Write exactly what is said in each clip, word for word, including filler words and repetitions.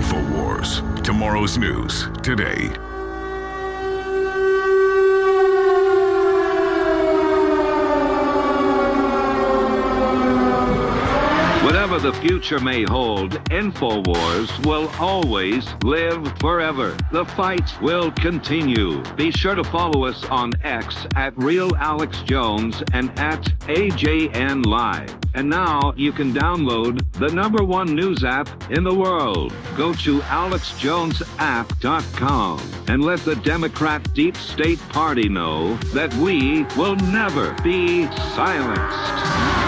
InfoWars. Tomorrow's news today. Whatever the future may hold, InfoWars will always live forever. The fight will continue. Be sure to follow us on X at Real Alex Jones and at A J N Live. And now you can download the number one news app in the world. Go to alex jones app dot com and let the Democrat Deep State Party know that we will never be silenced.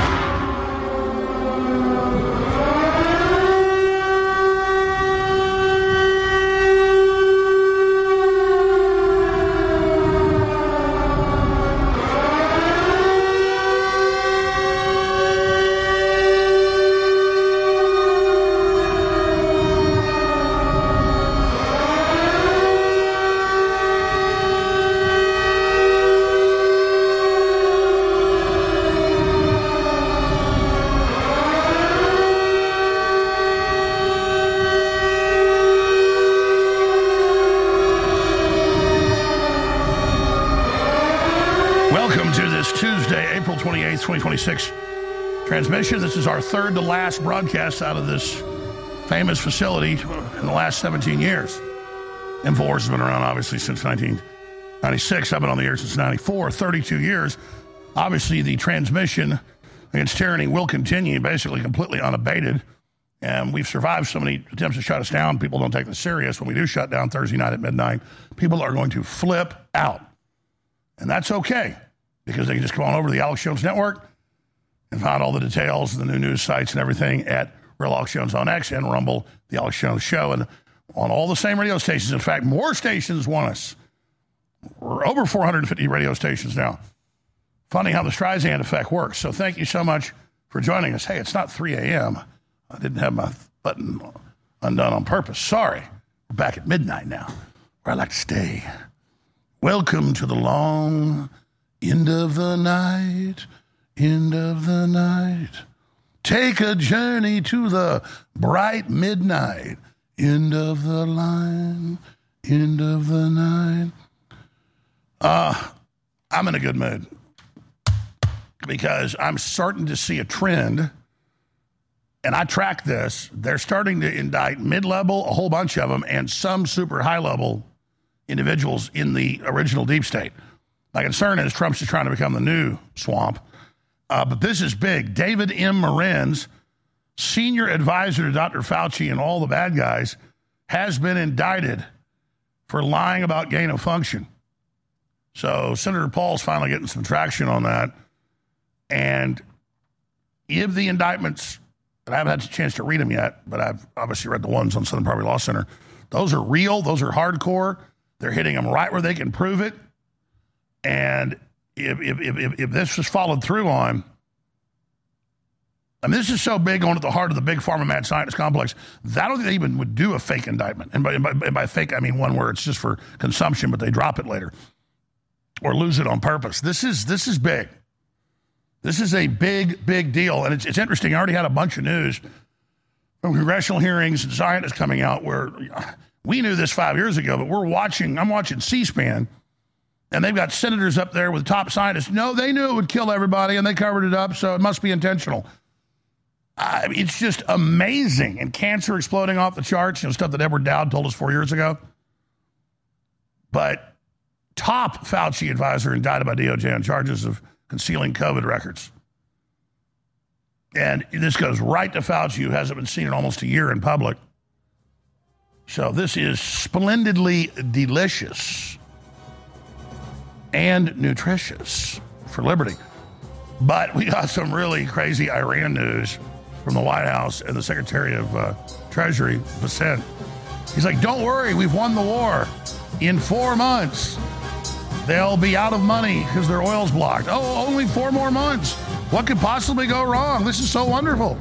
twenty twenty-six transmission. This is our third to last broadcast out of this famous facility in the last seventeen years. InfoWars has been around, obviously, since nineteen ninety-six. I've been on the air since ninety-four, thirty-two years. Obviously, the transmission against tyranny will continue, basically completely unabated. And we've survived so many attempts to shut us down. People don't take this serious. When we do shut down Thursday night at midnight, people are going to flip out. And that's okay, because they can just come on over to the Alex Jones Network and find all the details of the new news sites and everything at Real Alex Jones on X and Rumble, the Alex Jones Show, and on all the same radio stations. In fact, more stations want us. We're over four hundred fifty radio stations now. Funny how the Streisand effect works. So thank you so much for joining us. Hey, it's not three a.m. I didn't have my button undone on purpose. Sorry. We're back at midnight now, where I like to stay. Welcome to the long end of the night, end of the night. Take a journey to the bright midnight, end of the line, end of the night. Uh, I'm in a good mood because I'm starting to see a trend, and I track this. They're starting to indict mid-level, a whole bunch of them, and some super high-level individuals in the original deep state. My concern is Trump's just trying to become the new swamp. Uh, but this is big. David M. Marins, senior advisor to Doctor Fauci and all the bad guys, has been indicted for lying about gain of function. So Senator Paul's finally getting some traction on that. And if the indictments, and I haven't had a chance to read them yet, but I've obviously read the ones on Southern Poverty Law Center, those are real, those are hardcore. They're hitting them right where they can prove it. And if if if, if this was followed through on, I mean, this is so big, going at the heart of the big pharma mad scientist complex, that I don't think they even would do a fake indictment. And by, and by, and by fake, I mean one where it's just for consumption, but they drop it later or lose it on purpose. This is this is big. This is a big, big deal. And it's, it's interesting. I already had a bunch of news from congressional hearings and scientists coming out where we knew this five years ago, but we're watching, I'm watching C-SPAN, and they've got senators up there with top scientists. No, they knew it would kill everybody, and they covered it up, so it must be intentional. I mean, it's just amazing. And cancer exploding off the charts, you know, stuff that Edward Dowd told us four years ago. But top Fauci advisor indicted by D O J on charges of concealing COVID records. And this goes right to Fauci, who hasn't been seen in almost a year in public. So this is splendidly delicious and nutritious for liberty. But we got some really crazy Iran news from the White House and the Secretary of uh, Treasury, Bassett. He's like, don't worry, we've won the war. In four months, they'll be out of money because their oil's blocked. Oh, only four more months. What could possibly go wrong? This is so wonderful.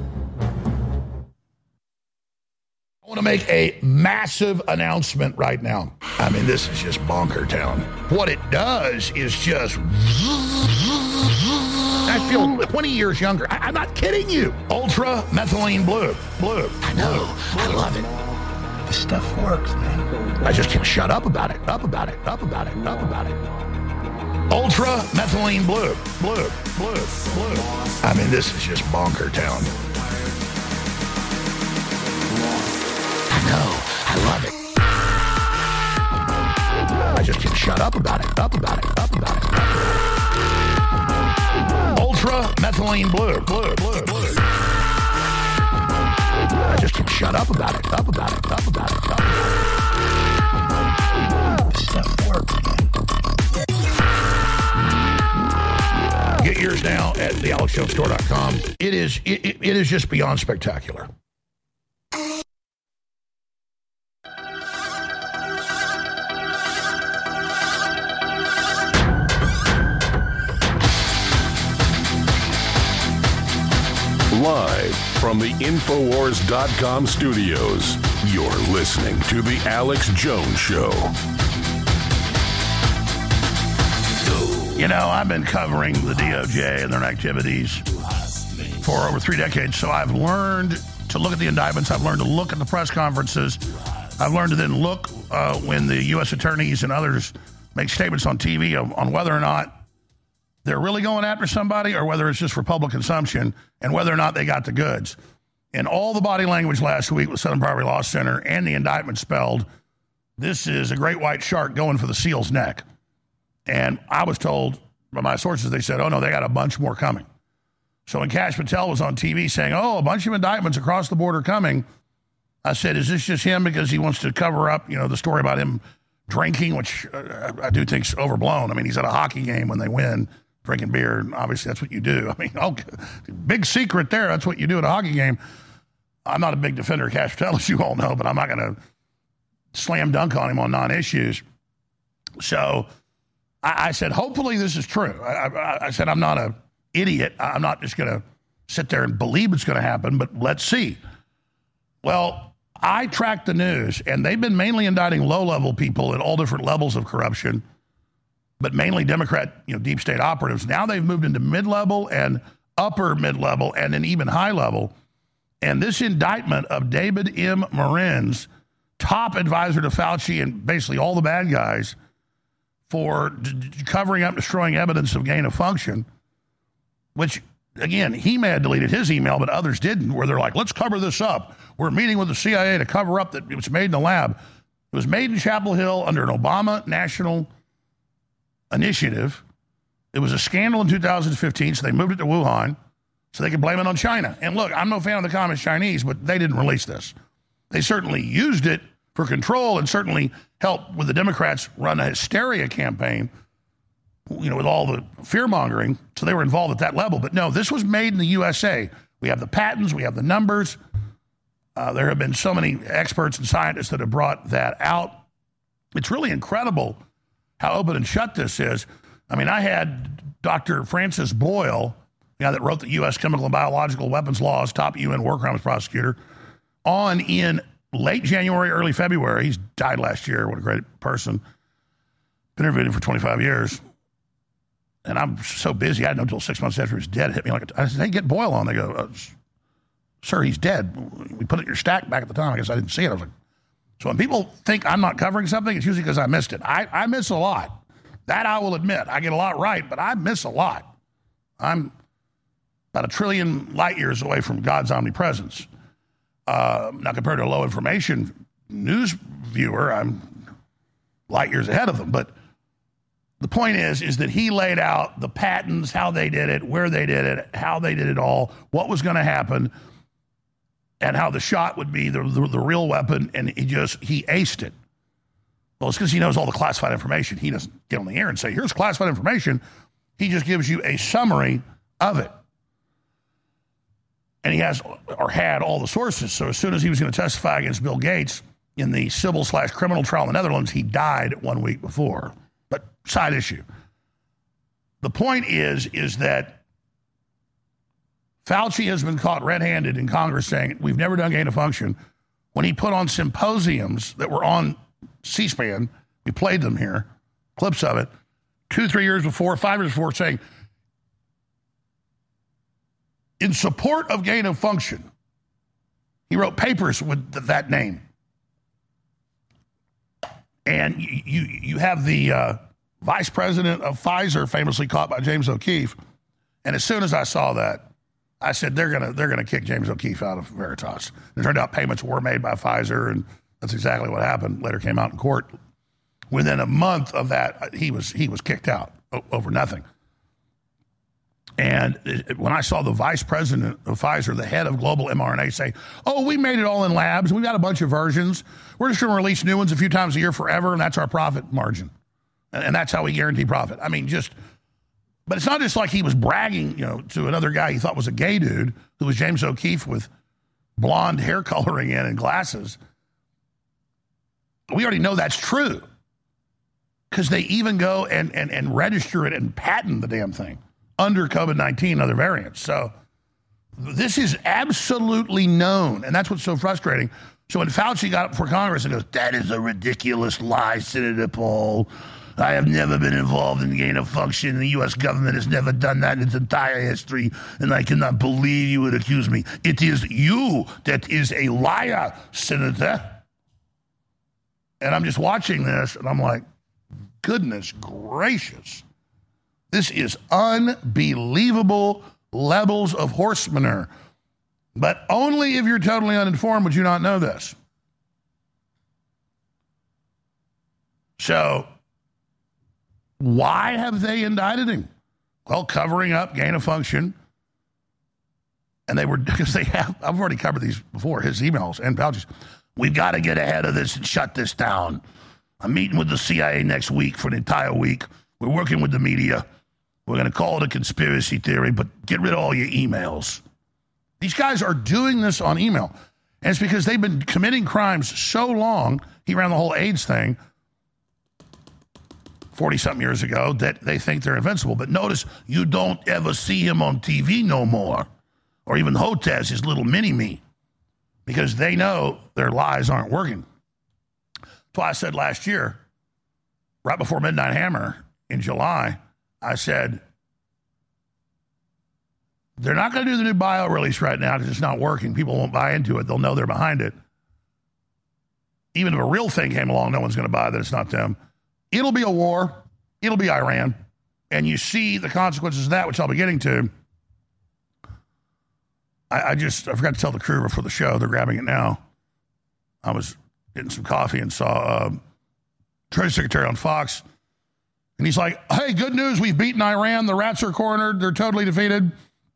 I want to make a massive announcement right now. I mean, this is just bonker town. What it does is just... I feel twenty years younger. I, I'm not kidding you. Ultra methylene blue. Blue. I know. Blue. I love it. This stuff works, man. I just can't shut up about it, up about it, up about it, up about it. Ultra methylene blue, blue, blue, blue. I mean, this is just bonker town. I know, I love it. I just can't shut up about it, up about it, up about it. Ultra methylene blue, blue, blue, blue. I just can't shut up about it, up about it, up about it, up about it. This stuff works, man. Get yours now at the alex jones store dot com. It is, it, it, it is just beyond spectacular. Live from the Infowars dot com studios, you're listening to The Alex Jones Show. You know, I've been covering the D O J and their activities for over three decades, so I've learned to look at the indictments. I've learned to look at the press conferences. I've learned to then look uh, when the U S attorneys and others make statements on T V on, on whether or not they're really going after somebody or whether it's just for public consumption and whether or not they got the goods. And all the body language last week with Southern Poverty Law Center and the indictment spelled, this is a great white shark going for the seal's neck. And I was told by my sources, they said, oh, no, they got a bunch more coming. So when Kash Patel was on T V saying, oh, a bunch of indictments across the border coming, I said, is this just him because he wants to cover up, you know, the story about him drinking, which uh, I do think is overblown. I mean, he's at a hockey game when they win, drinking beer, and obviously that's what you do. I mean, okay, big secret there. That's what you do at a hockey game. I'm not a big defender of Kash Patel, as you all know, but I'm not going to slam dunk on him on non-issues. So I, I said, hopefully this is true. I, I, I said, I'm not an idiot. I'm not just going to sit there and believe it's going to happen, but let's see. Well, I tracked the news, and they've been mainly indicting low-level people at all different levels of corruption, but mainly Democrat, you know, deep state operatives. Now they've moved into mid-level and upper mid-level and then even high-level. And this indictment of David M. Marins, top advisor to Fauci and basically all the bad guys for d- d- covering up, destroying evidence of gain of function, which, again, he may have deleted his email, but others didn't, where they're like, let's cover this up. We're meeting with the C I A to cover up that it was made in the lab. It was made in Chapel Hill under an Obama national initiative. It was a scandal in two thousand fifteen, so they moved it to Wuhan so they could blame it on China. And look, I'm no fan of the Communist Chinese, but they didn't release this. They certainly used it for control and certainly helped with the Democrats run a hysteria campaign, you know, with all the fear-mongering, so they were involved at that level. But no, this was made in the U S A. We have the patents, we have the numbers. Uh, there have been so many experts and scientists that have brought that out. It's really incredible how open and shut this is. I mean, I had Doctor Francis Boyle, the guy that wrote the U S Chemical and Biological Weapons Laws, top U N war crimes prosecutor, on in late January, early February. He's died last year. What a great person. Been interviewing him for twenty-five years. And I'm so busy, I didn't know until six months after he was dead. It hit me like, a, I said, hey, get Boyle on. They go, uh, sir, he's dead. We put it in your stack back at the time. I guess I didn't see it. I was like, so when people think I'm not covering something, it's usually because I missed it. I, I miss a lot. That I will admit. I get a lot right, but I miss a lot. I'm about a trillion light years away from God's omnipresence. Uh, now, compared to a low information news viewer, I'm light years ahead of them. But the point is, is that he laid out the patents, how they did it, where they did it, how they did it all, what was going to happen, and how the shot would be the, the, the real weapon, and he just, he aced it. Well, it's because he knows all the classified information. He doesn't get on the air and say, here's classified information. He just gives you a summary of it. And he has, or had, all the sources. So as soon as he was going to testify against Bill Gates in the civil slash criminal trial in the Netherlands, he died one week before. But side issue. The point is, is that Fauci has been caught red-handed in Congress saying, we've never done gain of function, when he put on symposiums that were on C-SPAN. We played them here, clips of it, two, three years before, five years before, saying, in support of gain of function. He wrote papers with that name. And you, you, you have the uh, vice president of Pfizer famously caught by James O'Keefe. And as soon as I saw that, I said, they're going to they're gonna kick James O'Keefe out of Veritas. It turned out payments were made by Pfizer, and that's exactly what happened. Later came out in court. Within a month of that, he was he was kicked out over nothing. And it, when I saw the vice president of Pfizer, the head of global mRNA, say, oh, we made it all in labs. We've got a bunch of versions. We're just going to release new ones a few times a year forever, and that's our profit margin. And, and that's how we guarantee profit. I mean, just, but it's not just like he was bragging, you know, to another guy he thought was a gay dude, who was James O'Keefe with blonde hair coloring in and glasses. We already know that's true, because they even go and, and, and register it and patent the damn thing under COVID nineteen and other variants. So this is absolutely known, and that's what's so frustrating. So when Fauci got up before Congress and goes, that is a ridiculous lie, Senator Paul. I have never been involved in gain of function. The U S government has never done that in its entire history, and I cannot believe you would accuse me. It is you that is a liar, Senator. And I'm just watching this, and I'm like, goodness gracious. This is unbelievable levels of horse manure. But only if you're totally uninformed would you not know this. So, why have they indicted him? Well, covering up gain of function. And they were, because they have, I've already covered these before, his emails and Fauci's. We've got to get ahead of this and shut this down. I'm meeting with the C I A next week for an entire week. We're working with the media. We're going to call it a conspiracy theory, but get rid of all your emails. These guys are doing this on email. And it's because they've been committing crimes so long. He ran the whole AIDS thing forty-something years ago that they think they're invincible. But notice, you don't ever see him on T V no more. Or even Hotez, his little mini-me. Because they know their lies aren't working. That's why I said last year, right before Midnight Hammer in July, I said, they're not going to do the new bio release right now because it's not working. People won't buy into it. They'll know they're behind it. Even if a real thing came along, no one's going to buy that it's not them. It'll be a war. It'll be Iran. And you see the consequences of that, which I'll be getting to. I, I just, I forgot to tell the crew before the show. They're grabbing it now. I was getting some coffee and saw uh, Treasury Secretary on Fox. And he's like, hey, good news. We've beaten Iran. The rats are cornered. They're totally defeated.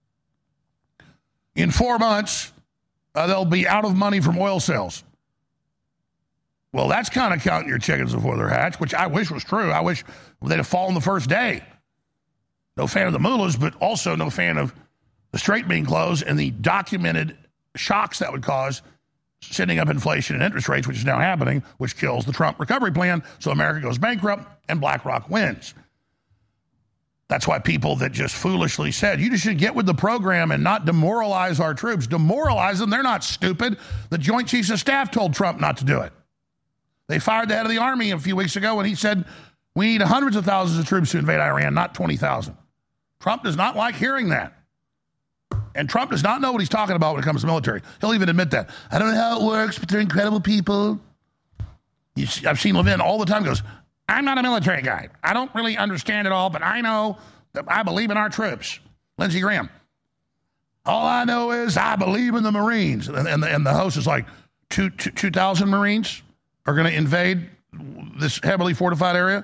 In four months, uh, they'll be out of money from oil sales. Well, that's kind of counting your chickens before they're hatched, which I wish was true. I wish they'd have fallen the first day. No fan of the mullahs, but also no fan of the Strait being closed and the documented shocks that would cause, sending up inflation and interest rates, which is now happening, which kills the Trump recovery plan. So America goes bankrupt and BlackRock wins. That's why people that just foolishly said, you just should get with the program and not demoralize our troops. Demoralize them. They're not stupid. The Joint Chiefs of Staff told Trump not to do it. They fired the head of the Army a few weeks ago when he said, we need hundreds of thousands of troops to invade Iran, not twenty thousand. Trump does not like hearing that. And Trump does not know what he's talking about when it comes to military. He'll even admit that. I don't know how it works, but they're incredible people. You see, I've seen Levin all the time goes, I'm not a military guy. I don't really understand it all, but I know that I believe in our troops. Lindsey Graham. All I know is I believe in the Marines. And, and, the, and the host is like, two, two, two thousand Marines are going to invade this heavily fortified area?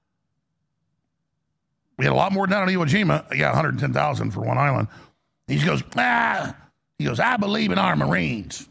We had a lot more down on Iwo Jima. Yeah, one hundred ten thousand for one island. He goes, ah, he goes, I believe in our Marines.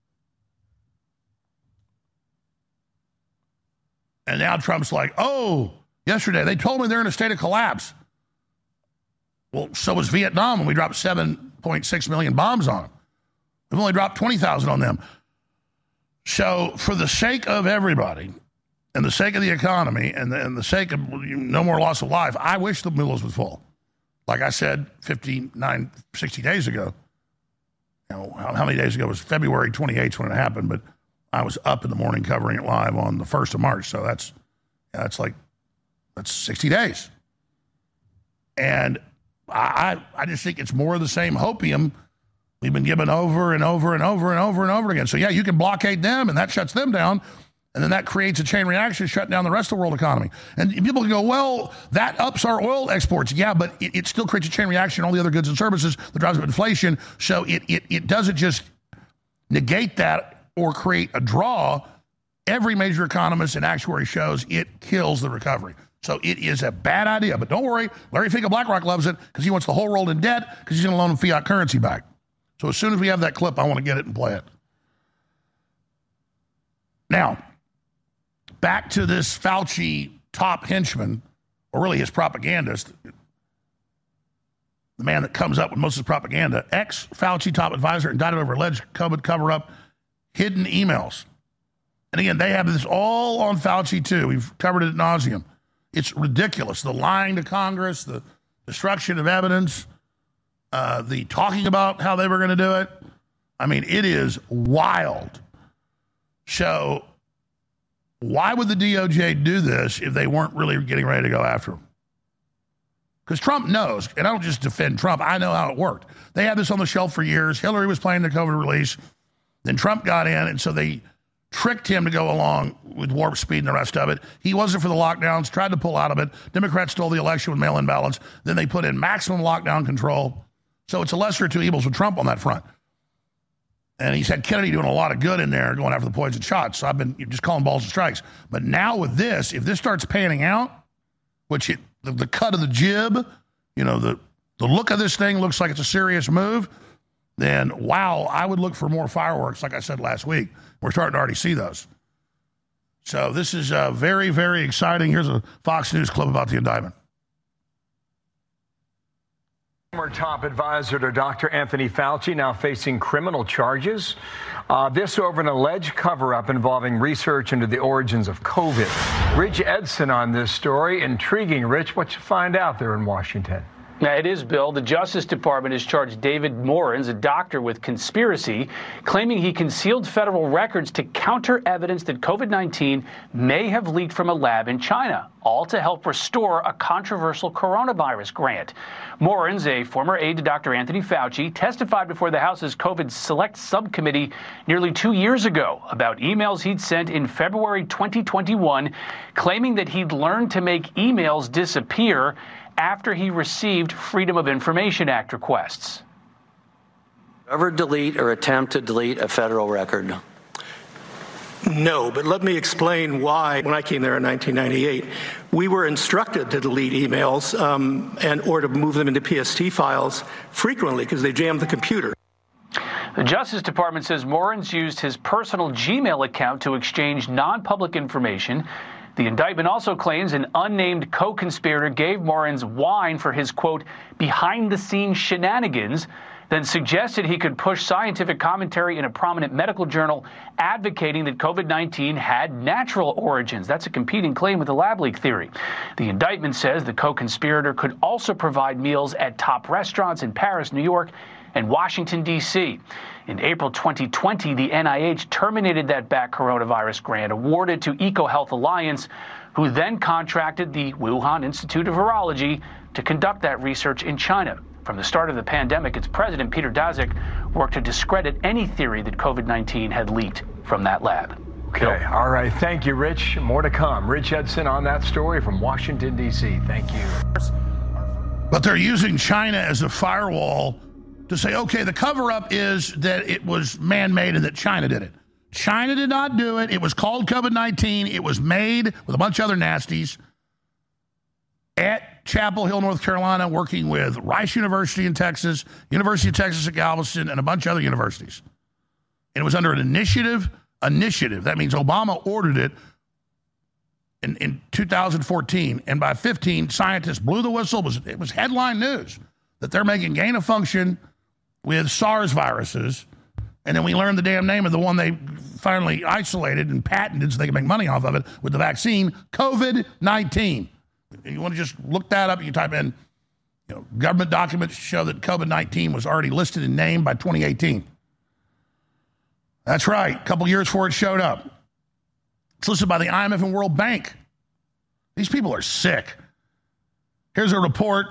And now Trump's like, oh, yesterday they told me they're in a state of collapse. Well, so was Vietnam when we dropped seven point six million bombs on them. We've only dropped twenty thousand on them. So for the sake of everybody and the sake of the economy and the, and the sake of no more loss of life, I wish the mullahs would fall. Like I said fifty-nine, sixty days ago. You know, how, how many days ago? It was February twenty-eighth when it happened, but I was up in the morning covering it live on the first of March. So that's, yeah, that's like, that's sixty days. And I, I just think it's more of the same hopium we've been given over and over and over and over and over again. So, yeah, you can blockade them, and that shuts them down. And then that creates a chain reaction, shutting down the rest of the world economy. And people can go, well, that ups our oil exports. Yeah, but it, it still creates a chain reaction on all the other goods and services that drives up inflation. So it, it, it doesn't just negate that or create a draw. Every major economist and actuary shows it kills the recovery. So it is a bad idea. But don't worry, Larry Fink of BlackRock loves it because he wants the whole world in debt because he's going to loan them fiat currency back. So as soon as we have that clip, I want to get it and play it. Now, back to this Fauci top henchman, or really his propagandist, the man that comes up with most of his propaganda, ex-Fauci top advisor indicted over alleged COVID cover-up, hidden emails. And again, they have this all on Fauci too. We've covered it ad nauseum. It's ridiculous. The lying to Congress, the destruction of evidence, uh, the talking about how they were going to do it. I mean, it is wild. So why would the D O J do this if they weren't really getting ready to go after him? Because Trump knows, and I don't just defend Trump, I know how it worked. They had this on the shelf for years. Hillary was playing the COVID release. Then Trump got in, and so they tricked him to go along with warp speed and the rest of it. He wasn't for the lockdowns, tried to pull out of it. Democrats stole the election with mail-in ballots. Then they put in maximum lockdown control. So it's a lesser of two evils with Trump on that front. And he's had Kennedy doing a lot of good in there, going after the poison shots. So I've been just calling balls and strikes. But now with this, if this starts panning out, which it, the, the cut of the jib, you know, the, the look of this thing looks like it's a serious move, then, wow, I would look for more fireworks, like I said last week. We're starting to already see those. So this is uh, very, very exciting. Here's a Fox News clip about the indictment. Former top advisor to Doctor Anthony Fauci now facing criminal charges. Uh, this over an alleged cover-up involving research into the origins of COVID. Rich Edson on this story. Intriguing, Rich. What you find out there in Washington? Now, it is, Bill. The Justice Department has charged David Morins, a doctor, with conspiracy, claiming he concealed federal records to counter evidence that COVID nineteen may have leaked from a lab in China, all to help restore a controversial coronavirus grant. Morins, a former aide to Doctor Anthony Fauci, testified before the House's COVID Select Subcommittee nearly two years ago about emails he'd sent in February twenty twenty-one, claiming that he'd learned to make emails disappear after he received Freedom of Information Act requests. Ever delete or attempt to delete a federal record? No, but let me explain why. When I came there in nineteen ninety-eight, we were instructed to delete emails um, and or to move them into P S T files frequently because they jammed the computer. The Justice Department says Morins used his personal Gmail account to exchange non-public information. The indictment also claims an unnamed co-conspirator gave Morins wine for his, quote, behind-the-scenes shenanigans, then suggested he could push scientific commentary in a prominent medical journal advocating that COVID nineteen had natural origins. That's a competing claim with the lab leak theory. The indictment says the co-conspirator could also provide meals at top restaurants in Paris, New York, and Washington, D C In April twenty twenty, the N I H terminated that back coronavirus grant awarded to EcoHealth Alliance, who then contracted the Wuhan Institute of Virology to conduct that research in China. From the start of the pandemic, its president, Peter Daszak, worked to discredit any theory that COVID nineteen had leaked from that lab. Okay, Bill. All right. Thank you, Rich. More to come. Rich Edson on that story from Washington, D C Thank you. But they're using China as a firewall to say, okay, the cover-up is that it was man-made and that China did it. China did not do it. It was called COVID nineteen. It was made with a bunch of other nasties at Chapel Hill, North Carolina, working with Rice University in Texas, University of Texas at Galveston, and a bunch of other universities. And it was under an initiative. Initiative. That means Obama ordered it in, in two thousand fourteen. And by fifteen, scientists blew the whistle. It was, it was headline news that they're making gain of function with SARS viruses. And then we learned the damn name of the one they finally isolated and patented so they can make money off of it with the vaccine, COVID nineteen. You want to just look that up, you type in, you know, government documents show that COVID nineteen was already listed and named by twenty eighteen. That's right, a couple years before it showed up. It's listed by the I M F and World Bank. These people are sick. Here's a report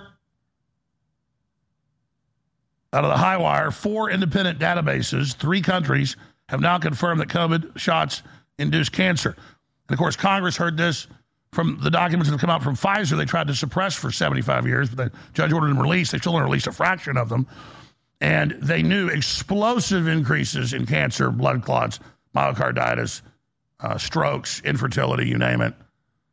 out of the Highwire. Four independent databases, three countries, have now confirmed that COVID shots induce cancer. And, of course, Congress heard this from the documents that have come out from Pfizer. They tried to suppress for seventy-five years, but the judge ordered them released. They still only released a fraction of them. And they knew explosive increases in cancer, blood clots, myocarditis, uh, strokes, infertility, you name it.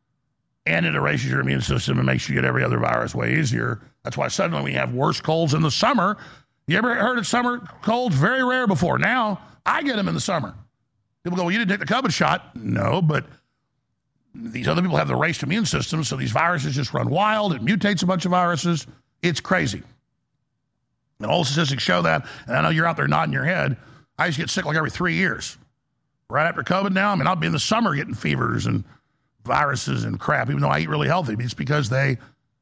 And it erases your immune system and makes you get every other virus way easier. That's why suddenly we have worse colds in the summer. You ever heard of summer colds? Very rare before. Now, I get them in the summer. People go, well, you didn't take the COVID shot. No, but these other people have the raced immune system, so these viruses just run wild. It mutates a bunch of viruses. It's crazy. And all statistics show that. And I know you're out there nodding your head. I used to get sick like every three years. Right after COVID now, I mean, I'll be in the summer getting fevers and viruses and crap, even though I eat really healthy. It's because they,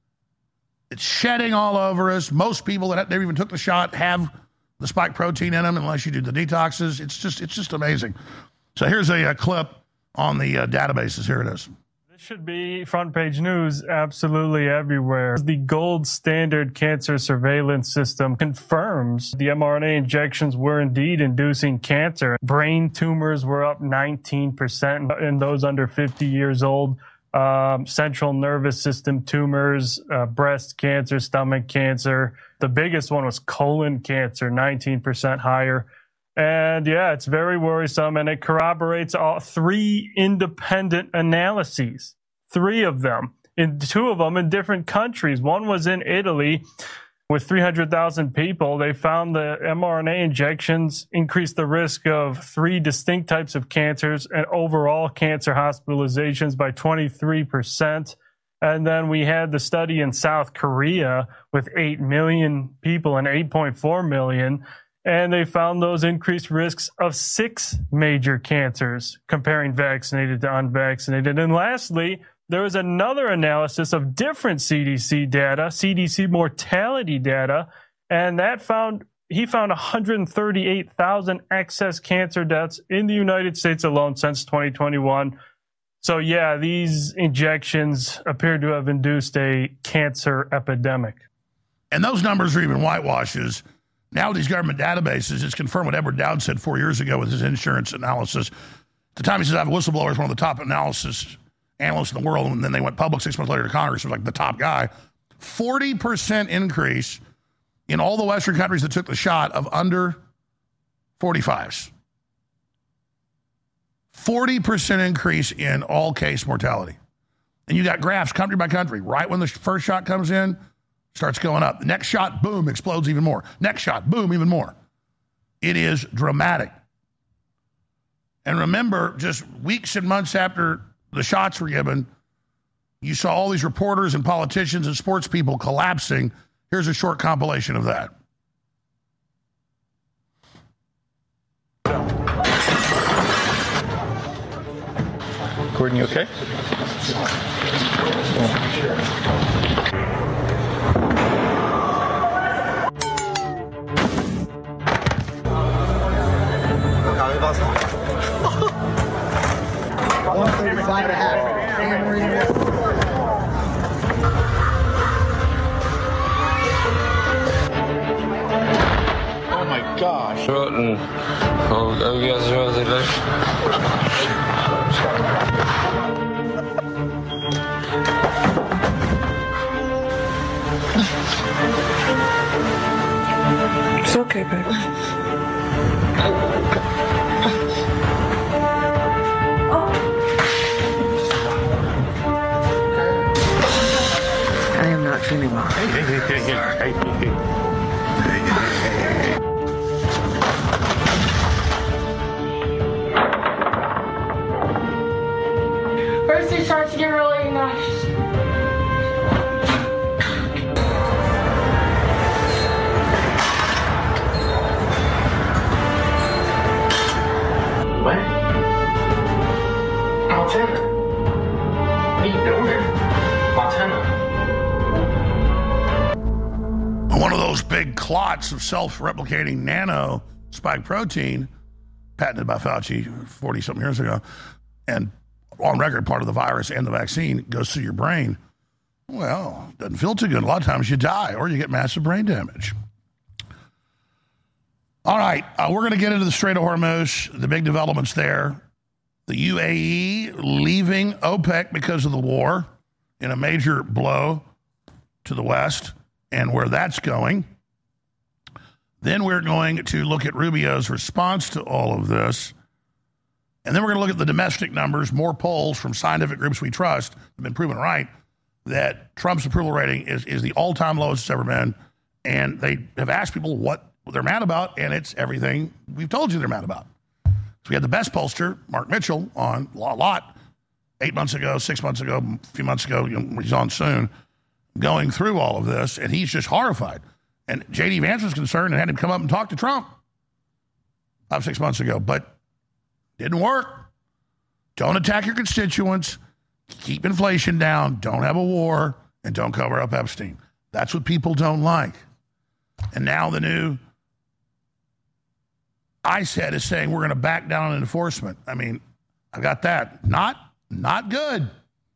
it's shedding all over us. Most people that never even took the shot have the spike protein in them unless you do the detoxes. It's just, it's just amazing. So here's a, a clip on the uh, databases. Here it is. This should be front page news absolutely everywhere. The gold standard cancer surveillance system confirms the mRNA injections were indeed inducing cancer. Brain tumors were up nineteen percent in those under fifty years old. Um, central nervous system tumors, uh, breast cancer, stomach cancer. The biggest one was colon cancer, nineteen percent higher. And yeah, it's very worrisome, and it corroborates all three independent analyses, three of them, in two of them in different countries. One was in Italy with three hundred thousand people. They found the mRNA injections increased the risk of three distinct types of cancers and overall cancer hospitalizations by twenty-three percent. And then we had the study in South Korea with eight million people and eight point four million. And they found those increased risks of six major cancers, comparing vaccinated to unvaccinated. And lastly, there was another analysis of different C D C data, C D C mortality data, and that found he found one hundred thirty-eight thousand excess cancer deaths in the United States alone since twenty twenty-one. So yeah, these injections appear to have induced a cancer epidemic. And those numbers are even whitewashes. Now with these government databases, it's confirmed what Edward Dowd said four years ago with his insurance analysis. At the time he says I have a whistleblower, is one of the top analysis analysts in the world, and then they went public six months later to Congress, was like the top guy. forty percent increase in all the Western countries that took the shot of under forty-fives. forty percent increase in all case mortality. And you got graphs country by country. Right when the first shot comes in, starts going up. The next shot, boom, explodes even more. Next shot, boom, even more. It is dramatic. And remember, just weeks and months after the shots were given, you saw all these reporters and politicians and sports people collapsing. Here's a short compilation of that. Gordon, you okay? one thirty-five and a half. Oh my gosh. It's okay, baby. I am not feeling well. Hey, hey, hey, hey, hey, hey, hey. First it starts to get really nice. What? Montana. What are you doing? Montana. One of those big clots of self-replicating nano spike protein, patented by Fauci forty-something years ago, and on record, part of the virus and the vaccine goes through your brain. Well, doesn't feel too good. A lot of times you die or you get massive brain damage. All right, uh, we're going to get into the Strait of Hormuz, the big developments there. the U A E leaving OPEC because of the war in a major blow to the West and where that's going. Then we're going to look at Rubio's response to all of this. And then we're going to look at the domestic numbers, more polls from scientific groups we trust have been proven right that Trump's approval rating is, is the all-time lowest it's ever been. And they have asked people what they're mad about, and it's everything we've told you they're mad about. So we had the best pollster, Mark Mitchell, on a lot, eight months ago, six months ago, a few months ago, you know, he's on soon, going through all of this, and he's just horrified. And J D Vance was concerned and had him come up and talk to Trump five, six months ago, but didn't work. Don't attack your constituents, keep inflation down, don't have a war, and don't cover up Epstein. That's what people don't like. And now the new I S E D is saying we're going to back down on enforcement. I mean, I got that. Not, not good.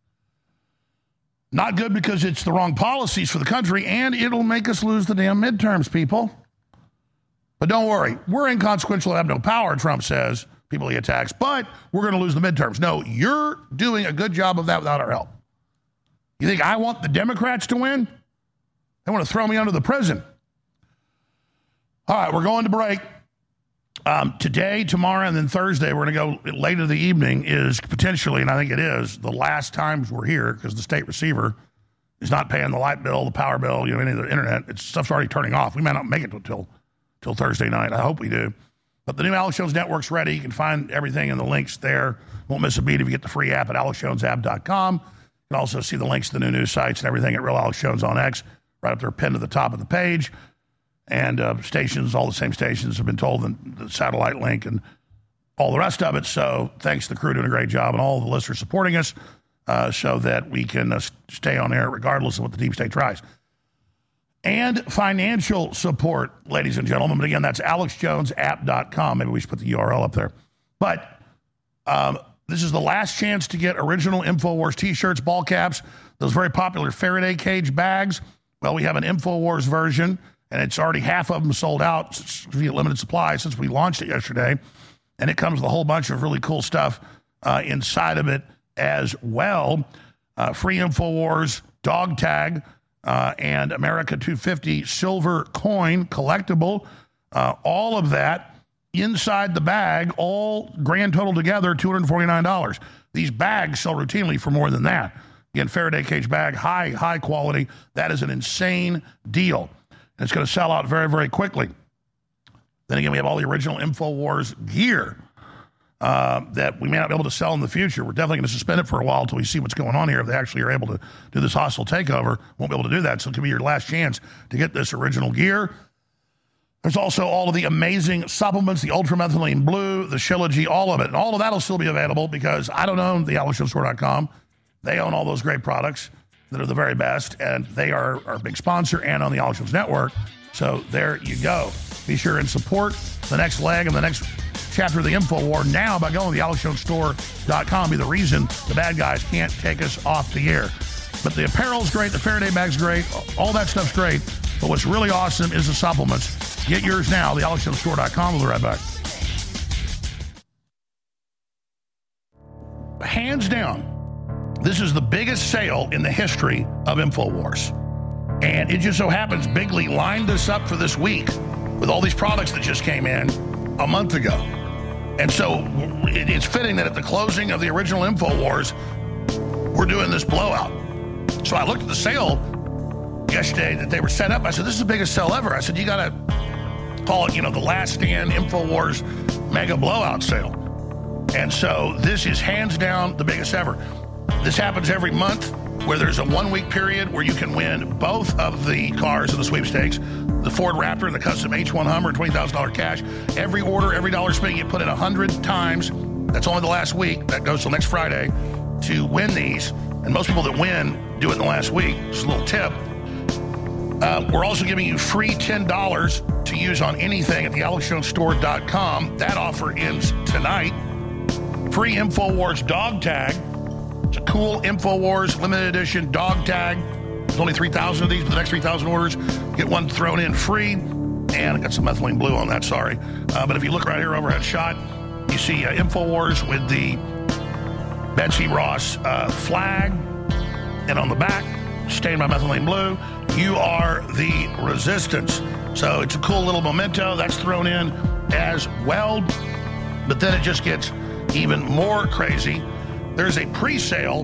Not good because it's the wrong policies for the country, and it'll make us lose the damn midterms, people. But don't worry. We're inconsequential and have no power, Trump says, people he attacks, but we're going to lose the midterms. No, you're doing a good job of that without our help. You think I want the Democrats to win? They want to throw me under the prison. All right, we're going to break. Um, today, tomorrow, and then Thursday, we're going to go late in the evening is potentially, and I think it is, the last times we're here because the state receiver is not paying the light bill, the power bill, you know, any of the internet. It's, stuff's already turning off. We might not make it until till Thursday night. I hope we do. But the new Alex Jones Network's ready. You can find everything in the links there. Won't miss a beat if you get the free app at alex jones app dot com. You can also see the links to the new news sites and everything at Real Alex Jones on X, right up there pinned to the top of the page. And uh, stations, all the same stations have been told, the, the satellite link and all the rest of it. So thanks to the crew doing a great job and all the listeners supporting us uh, so that we can uh, stay on air regardless of what the deep state tries. And financial support, ladies and gentlemen. But again, that's alex jones app dot com. Maybe we should put the U R L up there. But um, this is the last chance to get original InfoWars T-shirts, ball caps, those very popular Faraday cage bags. Well, we have an InfoWars version. And it's already half of them sold out via limited supply since we launched it yesterday. And it comes with a whole bunch of really cool stuff uh, inside of it as well. Uh, free InfoWars, dog tag, uh, and America two fifty silver coin collectible. Uh, all of that inside the bag, all grand total together, two hundred forty-nine dollars. These bags sell routinely for more than that. Again, Faraday cage bag, high, high quality. That is an insane deal. It's going to sell out very, very quickly. Then again, we have all the original InfoWars gear uh, that we may not be able to sell in the future. We're definitely going to suspend it for a while until we see what's going on here. If they actually are able to do this hostile takeover, won't be able to do that. So it could be your last chance to get this original gear. There's also all of the amazing supplements, the Ultramethylene Blue, the Shilajit, all of it. And all of that will still be available because I don't own the alex jones store dot com. They own all those great products that are the very best, and they are our big sponsor and on the Alex Jones Network. So there you go. Be sure and support the next leg and the next chapter of the InfoWar now by going to the alex jones store dot com. Be the reason the bad guys can't take us off the air. But the apparel's great, the Faraday bag's great, all that stuff's great. But what's really awesome is the supplements. Get yours now, the alex jones store dot com. We'll be right back. Hands down, this is the biggest sale in the history of InfoWars. And it just so happens Bigley lined us up for this week with all these products that just came in a month ago. And so it's fitting that at the closing of the original InfoWars, we're doing this blowout. So I looked at the sale yesterday that they were set up. I said, this is the biggest sale ever. I said, you got to call it, you know, the Last Stand InfoWars mega blowout sale. And so this is hands down the biggest ever. This happens every month where there's a one-week period where you can win both of the cars in the sweepstakes, the Ford Raptor and the custom H one Hummer, twenty thousand dollars cash. Every order, every dollar spent, you put in one hundred times. That's only the last week. That goes till next Friday to win these. And most people that win do it in the last week. Just a little tip. Uh, we're also giving you free ten dollars to use on anything at the alex jones store dot com. That offer ends tonight. Free InfoWars dog tag. It's a cool InfoWars limited edition dog tag. There's only three thousand of these, but the next three thousand orders, get one thrown in free. And I got some methylene blue on that, sorry. Uh, but if you look right here, overhead shot, you see uh, InfoWars with the Betsy Ross uh, flag, and on the back, stained by methylene blue, you are the resistance. So it's a cool little memento that's thrown in as well. But then it just gets even more crazy. There's a pre-sale.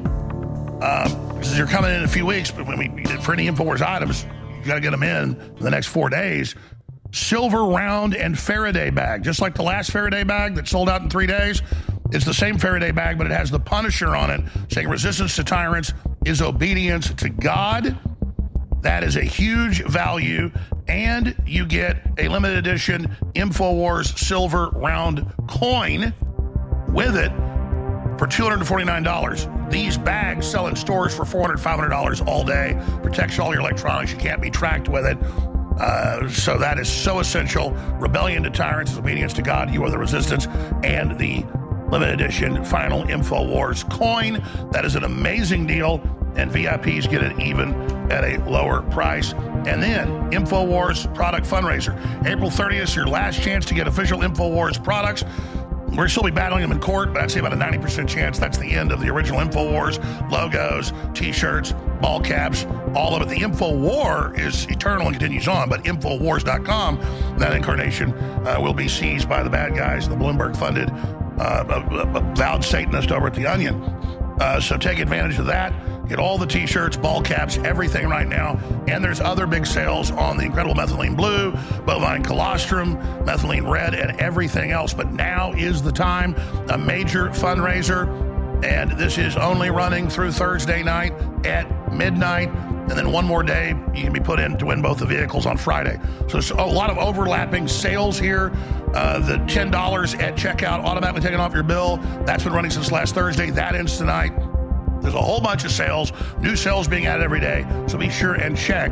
Um, because you're coming in a few weeks, but when we for any InfoWars items, you got to get them in in the next four days. Silver round and Faraday bag, just like the last Faraday bag that sold out in three days. It's the same Faraday bag, but it has the Punisher on it, saying resistance to tyrants is obedience to God. That is a huge value, and you get a limited edition InfoWars silver round coin with it for two hundred forty-nine dollars. These bags sell in stores for four hundred dollars, five hundred dollars all day. Protects all your electronics. You can't be tracked with it. Uh, so that is so essential. Rebellion to tyrants is obedience to God. You are the resistance. And the limited edition final InfoWars coin. That is an amazing deal. And V I Ps get it even at a lower price. And then InfoWars product fundraiser. April thirtieth is your last chance to get official InfoWars products. We'll still be battling them in court, but I'd say about a ninety percent chance that's the end of the original InfoWars logos, T-shirts, ball caps, all of it. The InfoWar is eternal and continues on, but InfoWars dot com, that incarnation uh, will be seized by the bad guys, the Bloomberg-funded uh, avowed Satanist over at The Onion. Uh, so take advantage of that. Get all the T-shirts, ball caps, everything right now. And there's other big sales on the incredible methylene blue, bovine colostrum, methylene red, and everything else. But now is the time, a major fundraiser. And this is only running through Thursday night at midnight. And then one more day, you can be put in to win both the vehicles on Friday. So there's a lot of overlapping sales here. Uh, the ten dollars at checkout automatically taken off your bill. That's been running since last Thursday. That ends tonight. There's a whole bunch of sales, new sales being added every day. So be sure and check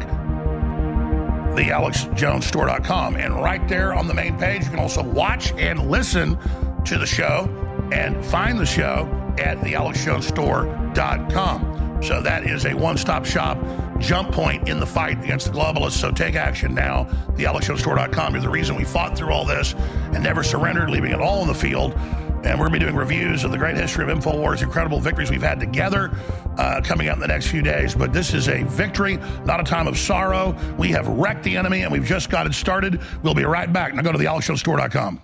the alex jones store dot com. And right there on the main page, you can also watch and listen to the show and find the show at the alex jones store dot com. So that is a one-stop shop jump point in the fight against the globalists. So take action now, the alex jones store dot com. You're the reason we fought through all this and never surrendered, leaving it all in the field. And we're going to be doing reviews of the great history of InfoWars, incredible victories we've had together uh, coming up in the next few days. But this is a victory, not a time of sorrow. We have wrecked the enemy, and we've just got it started. We'll be right back. Now go to the alex jones store dot com.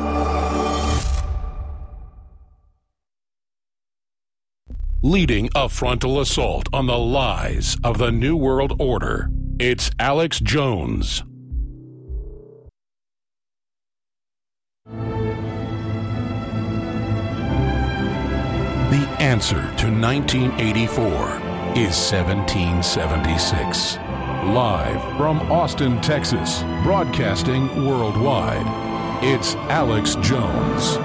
Leading a frontal assault on the lies of the New World Order, it's Alex Jones. The answer to nineteen eighty-four is seventeen seventy-six. Live from Austin, Texas, broadcasting worldwide, it's Alex Jones.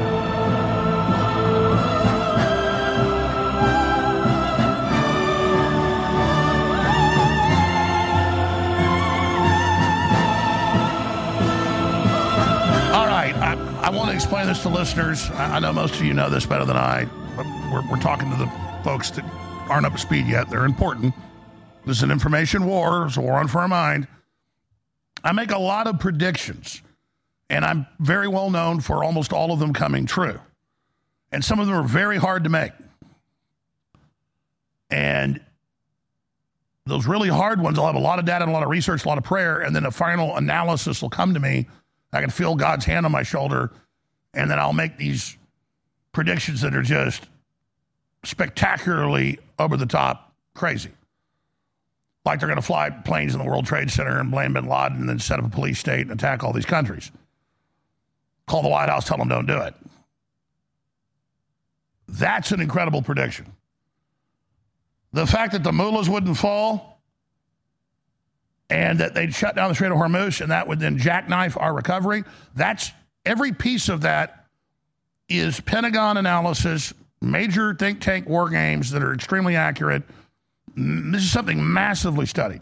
I want to explain this to listeners. I know most of you know this better than I, but we're, we're talking to the folks that aren't up to speed yet. They're important. This is an information war. It's a war on firm mind. I make a lot of predictions, and I'm very well known for almost all of them coming true. And some of them are very hard to make. And those really hard ones, I'll have a lot of data and a lot of research, a lot of prayer, and then a final analysis will come to me. I can feel God's hand on my shoulder, and then I'll make these predictions that are just spectacularly over the top crazy. Like they're going to fly planes in the World Trade Center and blame bin Laden and then set up a police state and attack all these countries. Call the White House, tell them don't do it. That's an incredible prediction. The fact that the mullahs wouldn't fall and that they'd shut down the Strait of Hormuz, and that would then jackknife our recovery. That's every piece of that is Pentagon analysis, major think tank war games that are extremely accurate. This is something massively studied.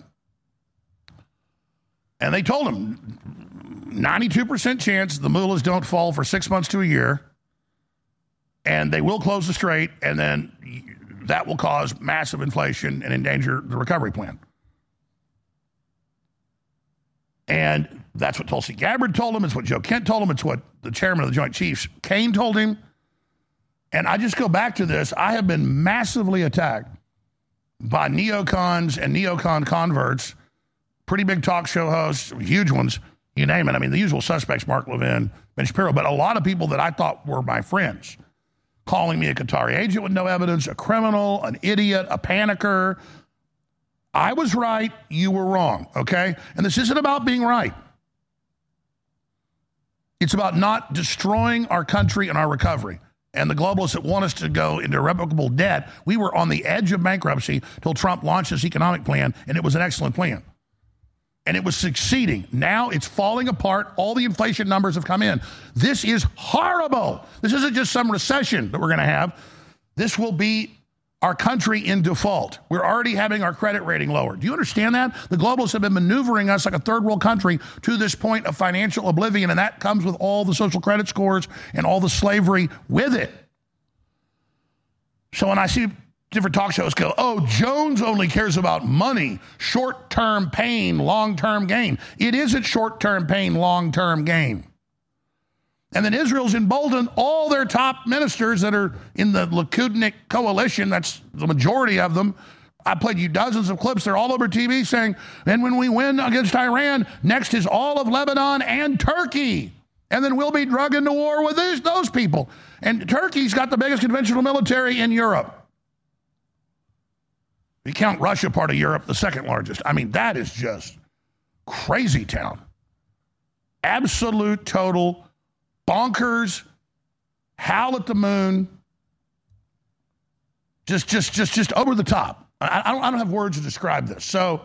And they told them ninety-two percent chance the mullahs don't fall for six months to a year, and they will close the strait, and then that will cause massive inflation and endanger the recovery plan. And that's what Tulsi Gabbard told him. It's what Joe Kent told him. It's what the chairman of the Joint Chiefs, Kane, told him. And I just go back to this. I have been massively attacked by neocons and neocon converts, pretty big talk show hosts, huge ones, you name it. I mean, the usual suspects, Mark Levin, Ben Shapiro, but a lot of people that I thought were my friends, calling me a Qatari agent with no evidence, a criminal, an idiot, a panicker. I was right, you were wrong, okay? And this isn't about being right. It's about not destroying our country and our recovery. And the globalists that want us to go into irrevocable debt, we were on the edge of bankruptcy till Trump launched his economic plan, and it was an excellent plan. And it was succeeding. Now it's falling apart. All the inflation numbers have come in. This is horrible. This isn't just some recession that we're going to have. This will be our country in default. We're already having our credit rating lowered. Do you understand that? The globalists have been maneuvering us like a third world country to this point of financial oblivion, and that comes with all the social credit scores and all the slavery with it. So when I see different talk shows go, oh, Jones only cares about money, short-term pain, long-term gain. It isn't short-term pain, long-term gain. And then Israel's emboldened all their top ministers that are in the Likudnik coalition. That's the majority of them. I played you dozens of clips. They're all over T V saying, and when we win against Iran, next is all of Lebanon and Turkey. And then we'll be drug into war with these, those people. And Turkey's got the biggest conventional military in Europe. We count Russia part of Europe, the second largest. I mean, that is just crazy town. Absolute, total bonkers, howl at the moon, just, just, just, just over the top. I, I, don't, I don't have words to describe this. So,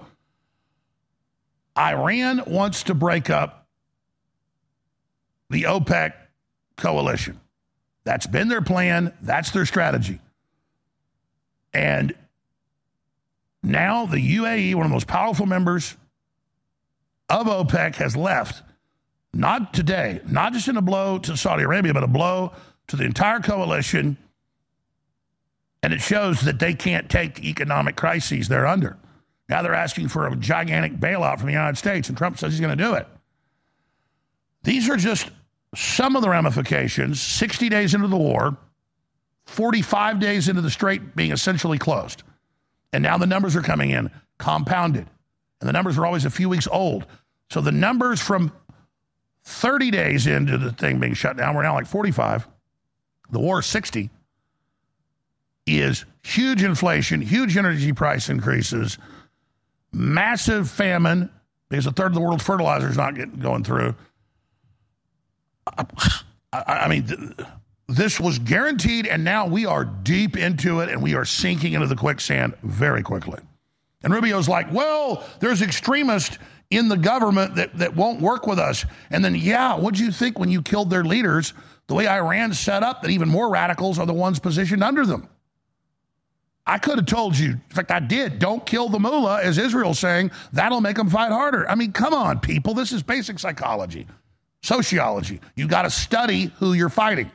Iran wants to break up the OPEC coalition. That's been their plan. That's their strategy. And now the U A E, one of the most powerful members of OPEC, has left. Not today, not just in a blow to Saudi Arabia, but a blow to the entire coalition. And it shows that they can't take the economic crises they're under. Now they're asking for a gigantic bailout from the United States, and Trump says he's going to do it. These are just some of the ramifications, sixty days into the war, forty-five days into the strait being essentially closed. And now the numbers are coming in, compounded. And the numbers are always a few weeks old. So the numbers from thirty days into the thing being shut down, we're now like forty-five. The war is sixty. Is huge inflation, huge energy price increases, massive famine, because a third of the world's fertilizer is not getting, going through. I, I, I mean, th- this was guaranteed, and now we are deep into it, and we are sinking into the quicksand very quickly. And Rubio's like, well, there's extremists in the government that, that won't work with us. And then, yeah, what'd you think when you killed their leaders? The way Iran's set up, that even more radicals are the ones positioned under them. I could have told you, in fact, I did, don't kill the mullah, as Israel's saying, that'll make them fight harder. I mean, come on, people, this is basic psychology, sociology. You've got to study who you're fighting.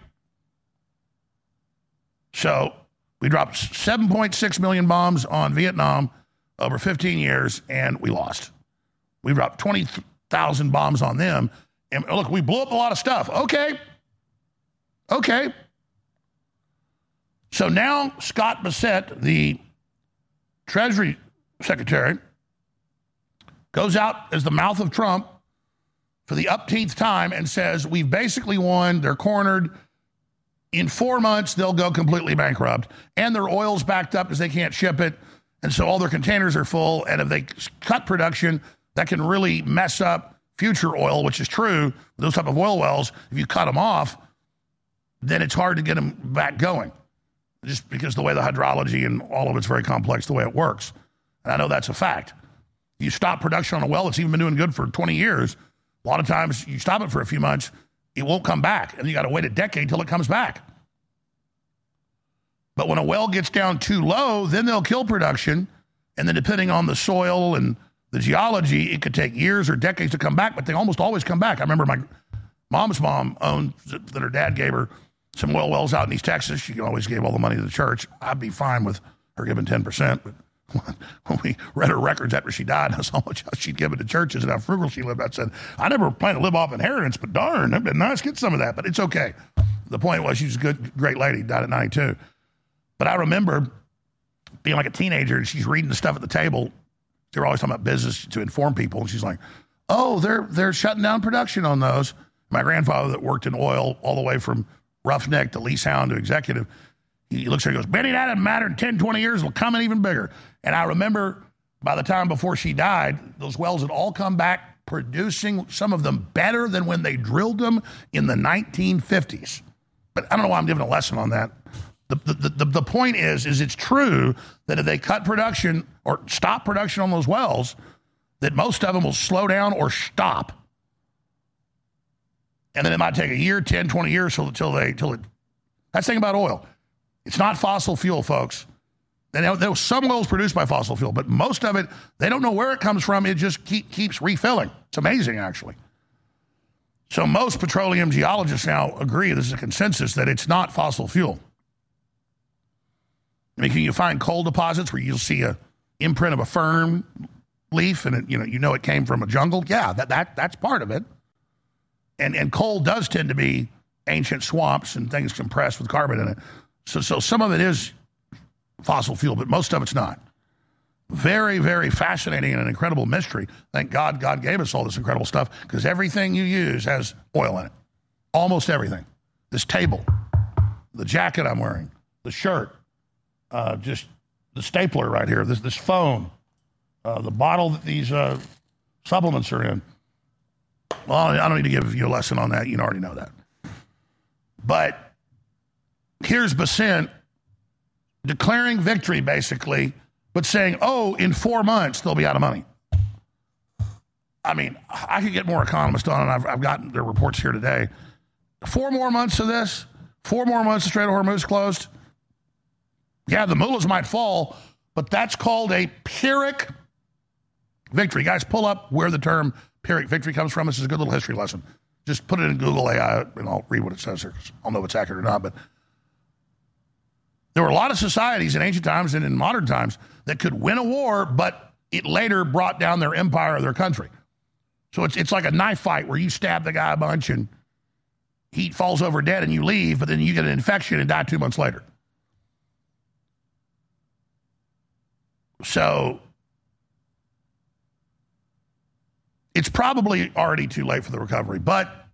So we dropped seven point six million bombs on Vietnam over fifteen years, and we lost. We dropped twenty thousand bombs on them. And look, we blew up a lot of stuff. Okay. Okay. So now Scott Bassett, the Treasury Secretary, goes out as the mouth of Trump for the upteenth time and says, we've basically won, they're cornered. In four months, they'll go completely bankrupt. And their oil's backed up because they can't ship it. And so all their containers are full. And if they cut production, that can really mess up future oil, which is true. Those type of oil wells, if you cut them off, then it's hard to get them back going. Just because the way the hydrology and all of it's very complex, the way it works. And I know that's a fact. You stop production on a well that's even been doing good for twenty years. A lot of times you stop it for a few months, it won't come back. And you got to wait a decade till it comes back. But when a well gets down too low, then they'll kill production. And then depending on the soil and the geology, it could take years or decades to come back, but they almost always come back. I remember my mom's mom owned, that her dad gave her some oil wells out in East Texas. She always gave all the money to the church. I'd be fine with her giving ten percent. But when we read her records after she died, I saw how much she'd given to churches and how frugal she lived. I said, I never planned to live off inheritance, but darn, it'd been nice to get some of that. But it's okay. The point was, she was a good, great lady, died at ninety-two. But I remember being like a teenager, and she's reading the stuff at the table. They were always talking about business to inform people, and she's like, oh, they're they're shutting down production on those. My grandfather that worked in oil all the way from roughneck to leasehound to executive, he looks at her and goes, Benny, that doesn't matter. In ten, twenty years, it'll come in even bigger. And I remember by the time before she died, those wells had all come back producing, some of them better than when they drilled them in the nineteen fifties. But I don't know why I'm giving a lesson on that. The, the, the, the point is, is it's true that if they cut production or stop production on those wells, that most of them will slow down or stop. And then it might take a year, ten, twenty years until they, till it. That's the thing about oil. It's not fossil fuel, folks. And there was some wells produced by fossil fuel, but most of it, they don't know where it comes from. It just keep, keeps refilling. It's amazing, actually. So most petroleum geologists now agree, this is a consensus, that it's not fossil fuel. I mean, can you find coal deposits where you'll see a imprint of a fern leaf and it, you know you know it came from a jungle? Yeah, that that that's part of it. And and coal does tend to be ancient swamps and things compressed with carbon in it. So so some of it is fossil fuel, but most of it's not. Very, very fascinating and an incredible mystery. Thank God God gave us all this incredible stuff, because everything you use has oil in it. Almost everything. This table, the jacket I'm wearing, the shirt, uh, just the stapler right here, this this phone, uh, the bottle that these uh, supplements are in. Well, I don't need to give you a lesson on that. You already know that. But here's Basint declaring victory, basically, but saying, oh, in four months, they'll be out of money. I mean, I could get more economists on, and I've, I've gotten their reports here today. Four more months of this, four more months the Strait of Hormuz closed. Yeah, the mullahs might fall, but that's called a Pyrrhic victory. Guys, pull up where the term Pyrrhic victory comes from. This is a good little history lesson. Just put it in Google A I, and I'll read what it says here. I'll know if it's accurate or not, but there were a lot of societies in ancient times and in modern times that could win a war, but it later brought down their empire or their country. So it's it's like a knife fight where you stab the guy a bunch and he falls over dead and you leave, but then you get an infection and die two months later. So it's probably already too late for the recovery, but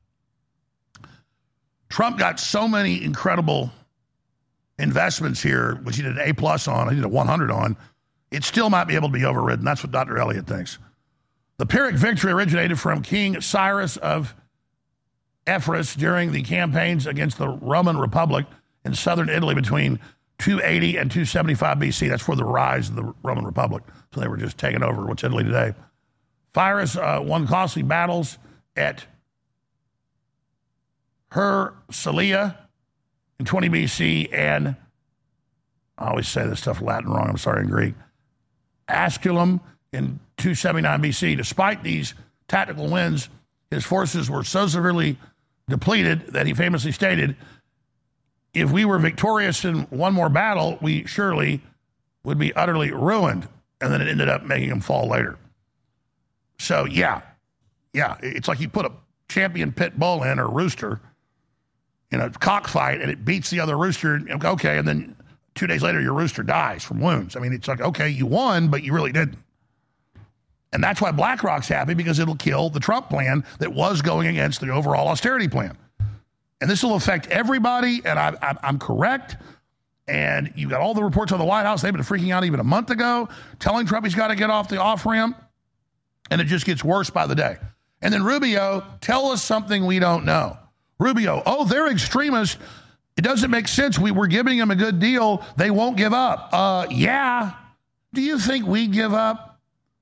Trump got so many incredible investments here, which he did an A plus on, he did a one hundred on, it still might be able to be overridden. That's what Doctor Elliott thinks. The Pyrrhic victory originated from King Cyrus of Epirus during the campaigns against the Roman Republic in southern Italy between two eighty and two seventy-five B C. That's for the rise of the Roman Republic. So they were just taking over what's Italy today. Pyrrhus uh, won costly battles at Heraclea in twenty B C and, I always say this stuff Latin wrong, I'm sorry, in Greek, Asculum in two seventy-nine B C. Despite these tactical wins, his forces were so severely depleted that he famously stated, if we were victorious in one more battle, we surely would be utterly ruined. And then it ended up making him fall later. So, yeah, yeah, it's like you put a champion pit bull in, or rooster, in a cockfight, and it beats the other rooster. And, okay, and then two days later, your rooster dies from wounds. I mean, it's like, okay, you won, but you really didn't. And that's why BlackRock's happy, because it'll kill the Trump plan that was going against the overall austerity plan. And this will affect everybody, and I, I, I'm correct. And you've got all the reports on the White House. They've been freaking out even a month ago, telling Trump he's got to get off the off-ramp. And it just gets worse by the day. And then Rubio, tell us something we don't know. Rubio, oh, they're extremists. It doesn't make sense. We were giving them a good deal. They won't give up. Uh, yeah. Do you think we'd give up?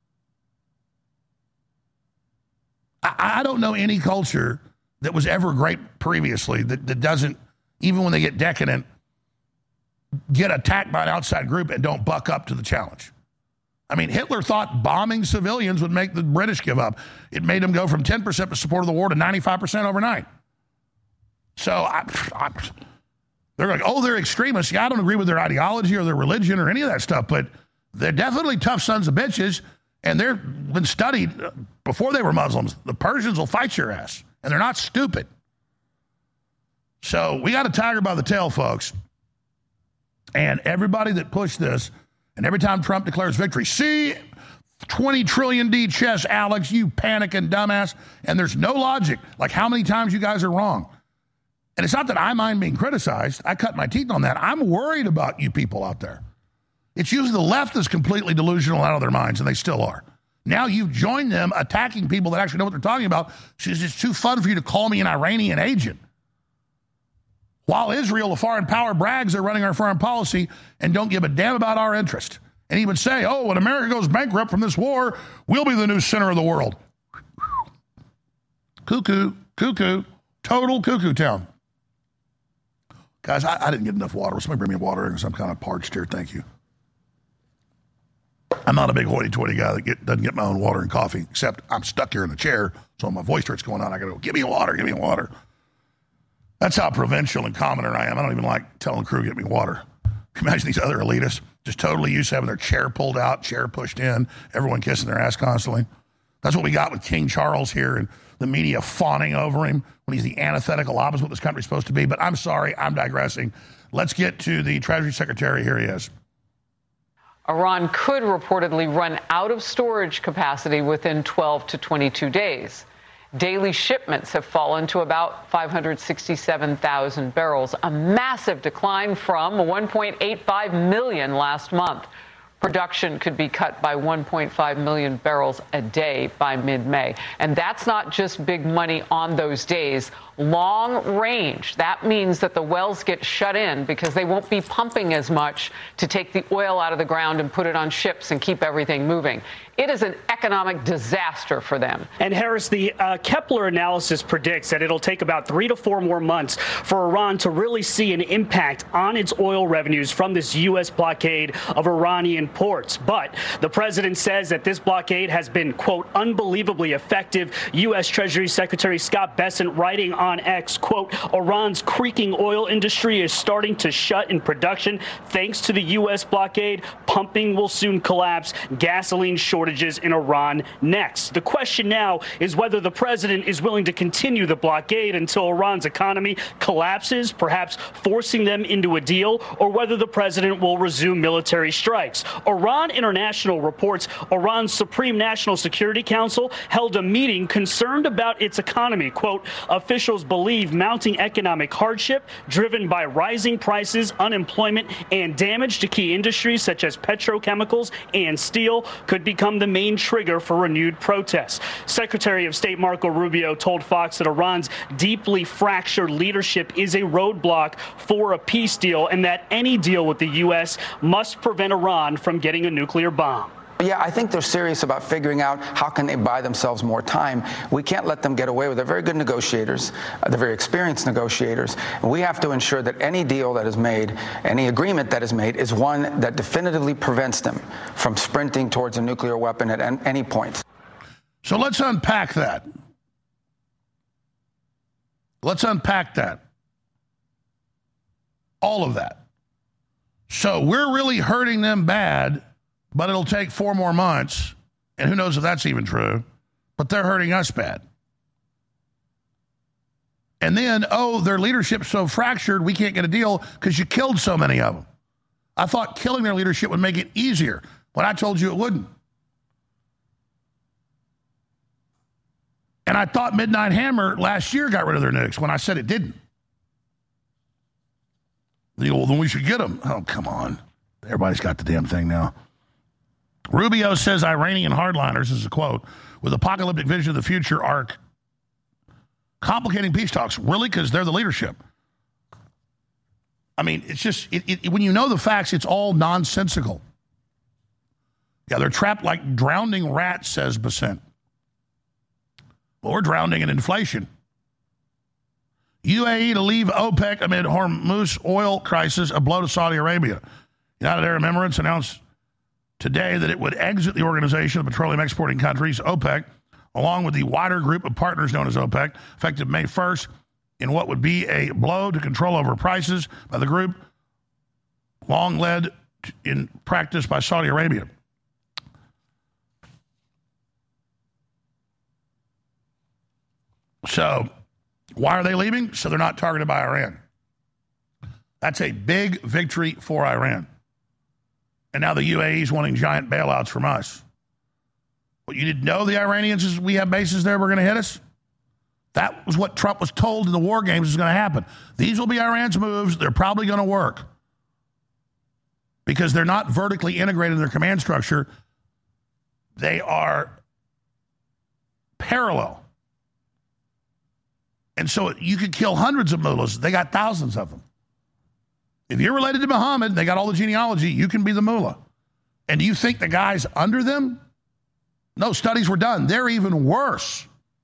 I, I don't know any culture that was ever great previously that, that doesn't, even when they get decadent, get attacked by an outside group and don't buck up to the challenge. I mean, Hitler thought bombing civilians would make the British give up. It made them go from ten percent support of the war to ninety-five percent overnight. So I, I, they're like, oh, they're extremists. Yeah, I don't agree with their ideology or their religion or any of that stuff, but they're definitely tough sons of bitches, and they've been studied before they were Muslims. The Persians will fight your ass, and they're not stupid. So we got a tiger by the tail, folks. And everybody that pushed this, and every time Trump declares victory, see, twenty trillion D chess, Alex, you panicking dumbass. And there's no logic. Like, how many times you guys are wrong? And it's not that I mind being criticized. I cut my teeth on that. I'm worried about you people out there. It's usually the left is completely delusional out of their minds, and they still are. Now you've joined them attacking people that actually know what they're talking about. So it's just too fun for you to call me an Iranian agent. While Israel, a foreign power, brags they're running our foreign policy and don't give a damn about our interest. And he would say, oh, when America goes bankrupt from this war, we'll be the new center of the world. Cuckoo, cuckoo, total cuckoo town. Guys, I, I didn't get enough water. Somebody bring me water because I'm kind of parched here. Thank you. I'm not a big hoity-toity guy that get, doesn't get my own water and coffee, except I'm stuck here in the chair, so my voice starts going on. I got to go, give me water, give me water. That's how provincial and commoner I am. I don't even like telling the crew, get me water. Imagine these other elitists just totally used to having their chair pulled out, chair pushed in, everyone kissing their ass constantly. That's what we got with King Charles here and the media fawning over him when he's the antithetical opposite of what this country's supposed to be. But I'm sorry, I'm digressing. Let's get to the Treasury Secretary. Here he is. Iran could reportedly run out of storage capacity within twelve to twenty-two days. Daily shipments have fallen to about five hundred sixty-seven thousand barrels, a massive decline from one point eight five million last month. Production could be cut by one point five million barrels a day by mid-May. And that's not just big money on those days. Long range, that means that the wells get shut in because they won't be pumping as much to take the oil out of the ground and put it on ships and keep everything moving. It is an economic disaster for them. And Harris, the uh, Kepler analysis predicts that it'll take about three to four more months for Iran to really see an impact on its oil revenues from this U S blockade of Iranian ports. But the president says that this blockade has been, quote, unbelievably effective. U S Treasury Secretary Scott Bessent writing on X, quote, Iran's creaking oil industry is starting to shut in production thanks to the U S blockade. Pumping will soon collapse. Gasoline shortages in Iran next. The question now is whether the president is willing to continue the blockade until Iran's economy collapses, perhaps forcing them into a deal, or whether the president will resume military strikes. Iran International reports Iran's Supreme National Security Council held a meeting concerned about its economy. Quote, officials believe mounting economic hardship driven by rising prices, unemployment, and damage to key industries such as petrochemicals and steel could become the main trigger for renewed protests. Secretary of State Marco Rubio told Fox that Iran's deeply fractured leadership is a roadblock for a peace deal and that any deal with the U S must prevent Iran from getting a nuclear bomb. Yeah, I think they're serious about figuring out how can they buy themselves more time. We can't let them get away with it. They're very good negotiators. Uh, they're very experienced negotiators. And we have to ensure that any deal that is made, any agreement that is made, is one that definitively prevents them from sprinting towards a nuclear weapon at an, any point. So let's unpack that. Let's unpack that. All of that. So we're really hurting them bad, but it'll take four more months, and who knows if that's even true, but they're hurting us bad. And then, oh, their leadership's so fractured, we can't get a deal because you killed so many of them. I thought killing their leadership would make it easier, but I told you it wouldn't. And I thought Midnight Hammer last year got rid of their nukes when I said it didn't. You know, well, then we should get them. Oh, come on. Everybody's got the damn thing now. Rubio says Iranian hardliners, this is a quote, with apocalyptic vision of the future are complicating peace talks. Really? Because they're the leadership. I mean, it's just, it, it, when you know the facts, it's all nonsensical. Yeah, they're trapped like drowning rats, says Bessent. Well, we're drowning in inflation. U A E to leave OPEC amid Hormuz oil crisis, a blow to Saudi Arabia. United Arab Emirates announced today that it would exit the Organization of Petroleum Exporting Countries, OPEC, along with the wider group of partners known as OPEC, effective May first, in what would be a blow to control over prices by the group, long led in practice by Saudi Arabia. So Why are they leaving? So they're not targeted by Iran. That's a big victory for Iran. And now the U A E is wanting giant bailouts from us. But you didn't know the Iranians, as we have bases there, were going to hit us? That was what Trump was told in the war games is going to happen. These will be Iran's moves. They're probably going to work because they're not vertically integrated in their command structure. They are parallel. And so you could kill hundreds of mullahs. They got thousands of them. If you're related to Muhammad, they got all the genealogy, you can be the mullah. And do you think the guys under them? No, studies were done. They're even worse.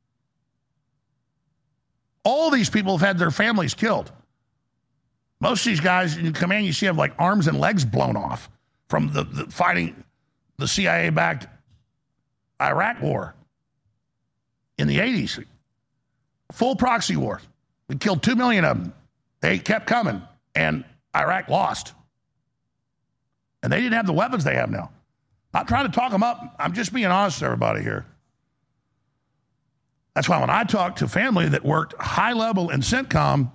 All these people have had their families killed. Most of these guys in command you see have like arms and legs blown off from the, the fighting the C I A-backed Iraq war in the eighties. Full proxy war. We killed two million of them. They kept coming, and Iraq lost. And they didn't have the weapons they have now. Not trying to talk them up. I'm just being honest with everybody here. That's why when I talk to family that worked high level in CENTCOM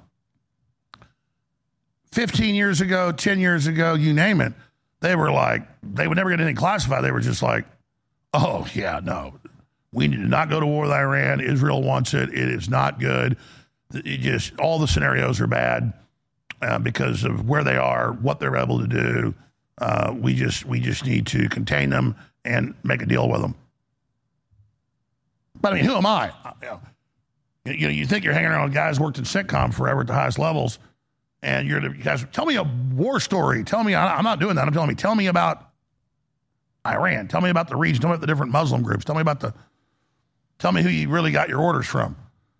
fifteen years ago, ten years ago, you name it, they were like, they would never get anything classified. They were just like, oh, yeah, no. We need to not go to war with Iran. Israel wants it. It is not good. It just all the scenarios are bad uh, because of where they are, what they're able to do. Uh, we just we just need to contain them and make a deal with them. But I mean, who am I? You know, you, know, you think you're hanging around with guys who worked in CENTCOM forever at the highest levels, and you're the guys. Tell me a war story. Tell me. I'm not doing that. I'm telling me. Tell me about Iran. Tell me about the region. Tell me about the different Muslim groups. Tell me about the. Tell me who you really got your orders from.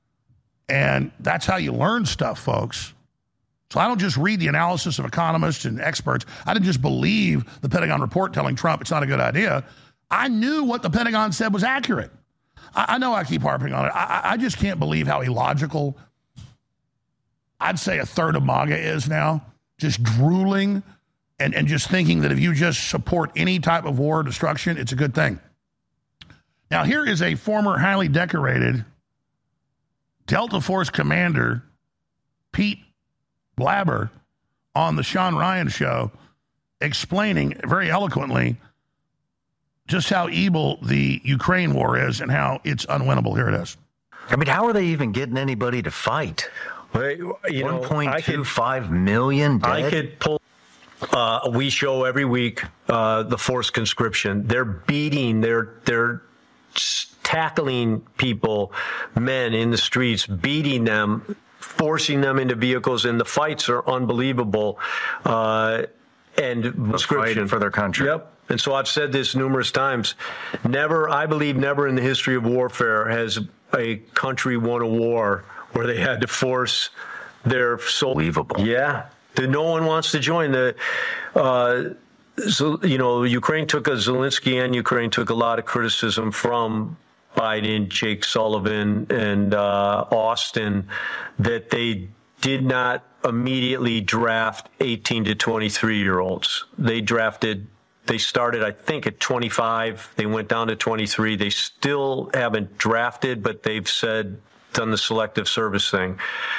And that's how you learn stuff, folks. So I don't just read the analysis of economists and experts. I didn't just believe the Pentagon report telling Trump it's not a good idea. I knew what the Pentagon said was accurate. I, I know I keep harping on it. I, I just can't believe how illogical I'd say a third of MAGA is now, just drooling and, and just thinking that if you just support any type of war or destruction, it's a good thing. Now, here is a former highly decorated Delta Force commander, Pete Blabber, on the Sean Ryan show, explaining very eloquently just how evil the Ukraine war is and how it's unwinnable. Here it is. I mean, how are they even getting anybody to fight? Well, you know, one point two five million dead? I could pull. Uh, we show every week uh, the forced conscription. They're beating, they're they're tackling people, men in the streets, beating them, forcing them into vehicles, and the fights are unbelievable. Uh, and fighting for their country. Yep. And so I've said this numerous times. Never, I believe, never in the history of warfare has a country won a war where they had to force their soul. Unbelievable. Yeah. The, no one wants to join the. Uh, so you know, Ukraine took a Zelensky and Ukraine took a lot of criticism from Biden, Jake Sullivan, and uh, Austin that they did not immediately draft eighteen to twenty-three year olds. They drafted. They started, I think, at twenty-five. They went down to twenty-three. They still haven't drafted, but they've said done the selective service thing.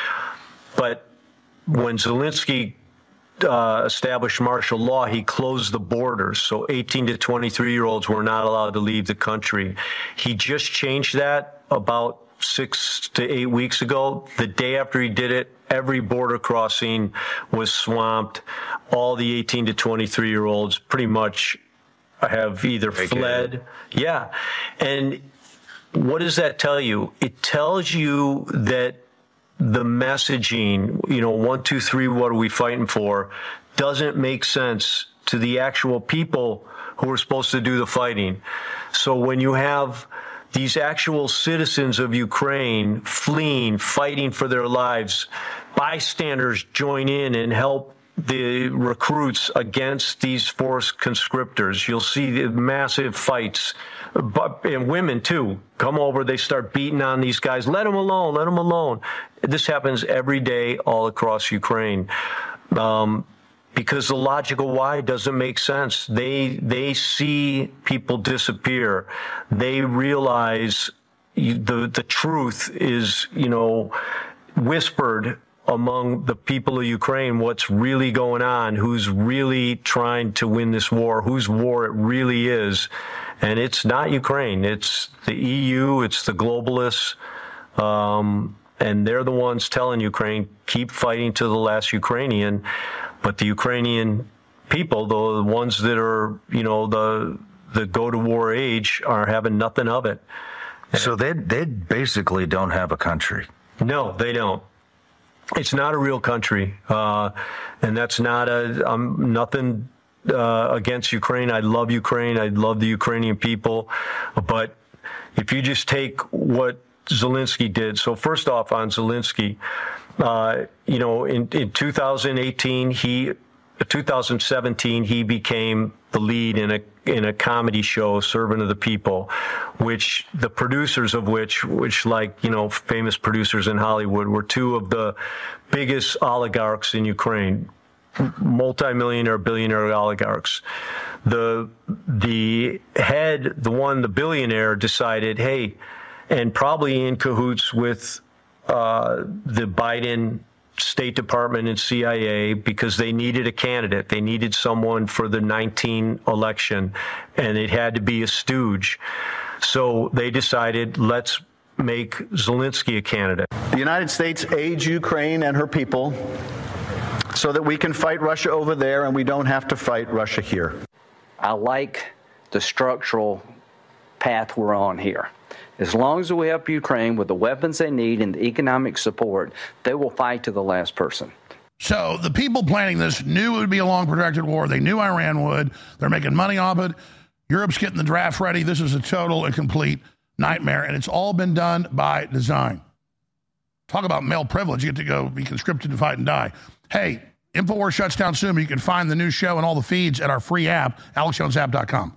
But when Zelensky uh, established martial law, he closed the borders. So eighteen to twenty-three year olds were not allowed to leave the country. He just changed that about six to eight weeks ago. The day after he did it, every border crossing was swamped. All the eighteen to twenty-three year olds pretty much have either Make fled. It. Yeah. And what does that tell you? It tells you that the messaging, you know, one, two, three, what are we fighting for, doesn't make sense to the actual people who are supposed to do the fighting. So when you have these actual citizens of Ukraine fleeing, fighting for their lives, bystanders join in and help the recruits against these forced conscriptors. You'll see the massive fights. But, and women, too, come over. They start beating on these guys. Let them alone. Let them alone. This happens every day all across Ukraine. Um, because the logical why doesn't make sense. They they see people disappear. They realize you, the the truth is, you know, whispered among the people of Ukraine what's really going on, who's really trying to win this war, whose war it really is. And it's not Ukraine. It's the E U. It's the globalists. Um, and they're the ones telling Ukraine, keep fighting to the last Ukrainian. But the Ukrainian people, the ones that are, you know, the the go-to-war age, are having nothing of it. So they they basically don't have a country. No, they don't. It's not a real country, uh, and that's not a um, nothing uh, against Ukraine. I love Ukraine. I love the Ukrainian people, but if you just take what Zelensky did. So first off, on Zelensky, uh, you know, in, in two thousand eighteen, he, two thousand seventeen, he became the lead in a in a comedy show, Servant of the People, which the producers of which, which like, you know, famous producers in Hollywood, were two of the biggest oligarchs in Ukraine, multimillionaire, billionaire oligarchs. The, the head, the one, the billionaire decided, hey, and probably in cahoots with uh, the Biden State Department and C I A, because they needed a candidate. They needed someone for the nineteen election, and it had to be a stooge. So they decided, let's make Zelensky a candidate. The United States aids Ukraine and her people so that we can fight Russia over there and we don't have to fight Russia here. I like the structural path we're on here. As long as we help Ukraine with the weapons they need and the economic support, they will fight to the last person. So the people planning this knew it would be a long, protracted war. They knew Iran would. They're making money off it. Europe's getting the draft ready. This is a total and complete nightmare, and it's all been done by design. Talk about male privilege. You get to go be conscripted to fight and die. Hey, InfoWars shuts down soon, but you can find the new show and all the feeds at our free app, alex jones app dot com.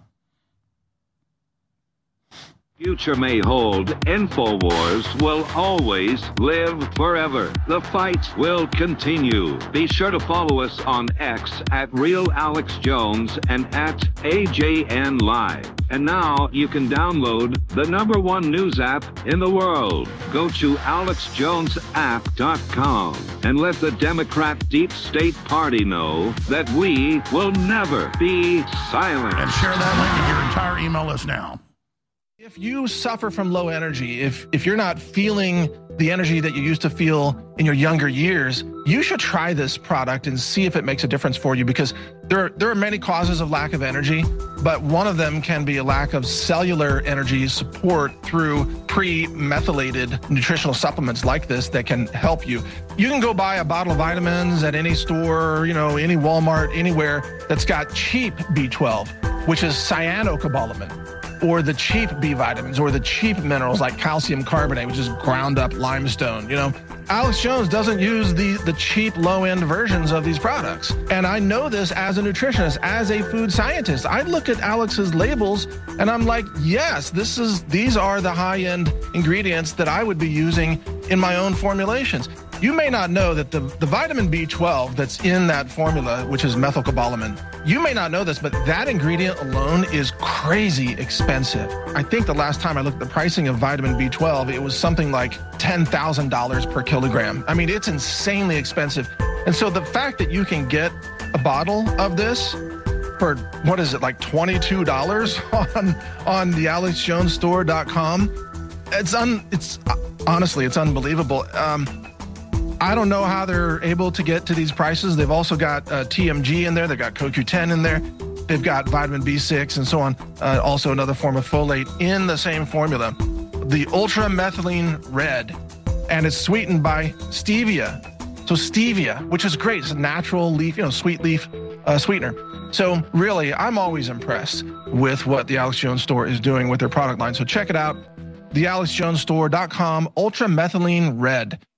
Future may hold, InfoWars will always live forever. The fight will continue. Be sure to follow us on X at Real Alex Jones and at A J N Live. And now you can download the number one news app in the world. Go to alex jones app dot com and let the Democrat Deep State Party know that we will never be silent. And share that link with your entire email list now. If you suffer from low energy, if if you're not feeling the energy that you used to feel in your younger years, you should try this product and see if it makes a difference for you, because there, there are many causes of lack of energy, but one of them can be a lack of cellular energy support through pre-methylated nutritional supplements like this that can help you. You can go buy a bottle of vitamins at any store, you know, any Walmart, anywhere that's got cheap B twelve, which is cyanocobalamin, or the cheap B vitamins, or the cheap minerals like calcium carbonate, which is ground up limestone. You know, Alex Jones doesn't use the, the cheap low-end versions of these products. And I know this as a nutritionist, as a food scientist. I look at Alex's labels and I'm like, yes, this is these are the high-end ingredients that I would be using in my own formulations. You may not know that the, the vitamin B twelve that's in that formula, which is methylcobalamin, you may not know this, but that ingredient alone is crazy expensive. I think the last time I looked at the pricing of vitamin B twelve, it was something like ten thousand dollars per kilogram. I mean, it's insanely expensive. And so the fact that you can get a bottle of this for, what is it, like twenty-two dollars on, on the alex jones store dot com, it's, un, it's honestly, it's unbelievable. Um, I don't know how they're able to get to these prices. They've also got uh, T M G in there. They've got C O Q ten in there. They've got vitamin B six and so on. Uh, also another form of folate in the same formula. The Ultra Methylene Red, and it's sweetened by stevia. So stevia, which is great. It's a natural leaf, you know, sweet leaf uh, sweetener. So really, I'm always impressed with what the Alex Jones store is doing with their product line. So check it out. the alex jones store dot com, Ultra Methylene Red.